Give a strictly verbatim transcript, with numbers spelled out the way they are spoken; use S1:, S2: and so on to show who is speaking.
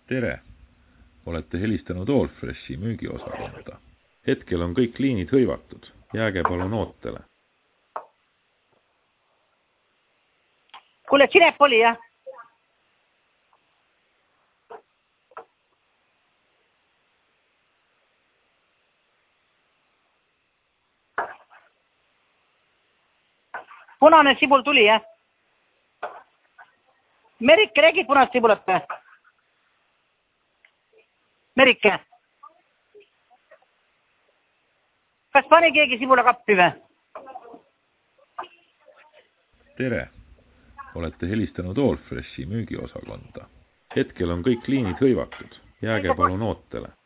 S1: Tere! Olete helistanud Allfreshi müügiosakonda. Hetkel on kõik liinid hõivatud. Jääge palun ootele.
S2: Kuule, Sinep oli, jah? Punane sibul tuli, jah? Merike, räägid punast sibulat või? Merike. Kas pani keegi sibula kappi või?
S1: Tere! Olete helistanud Allfreshi müügiosakonda. Hetkel on kõik liinid hõivatud. Jääge palun ootele.